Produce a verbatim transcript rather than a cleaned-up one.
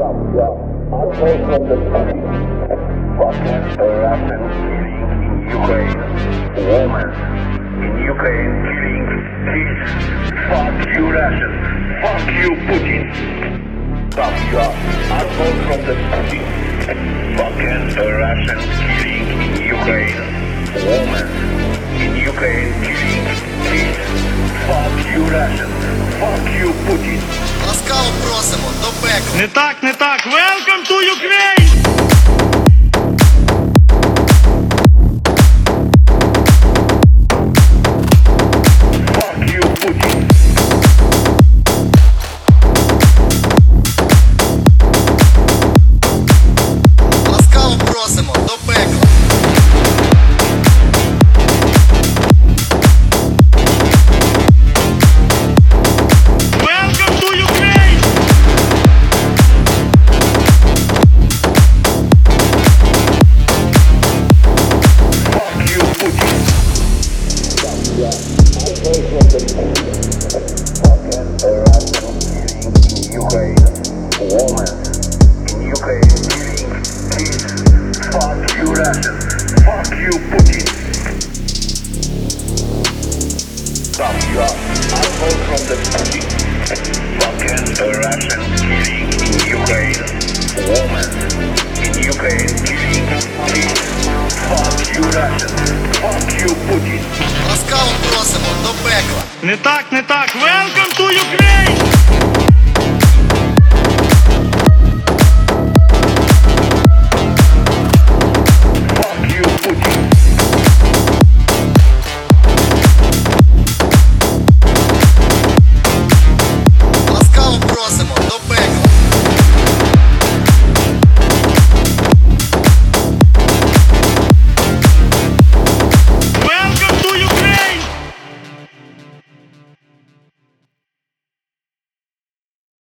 Ласкаво просимо до пекла. Не так, не так. Welcome to Ukraine! Ласкаво просимо до пекла. Welcome to Ukraine! Ласкаво просимо до пекла. Не так, не так. Welcome to Ukraine!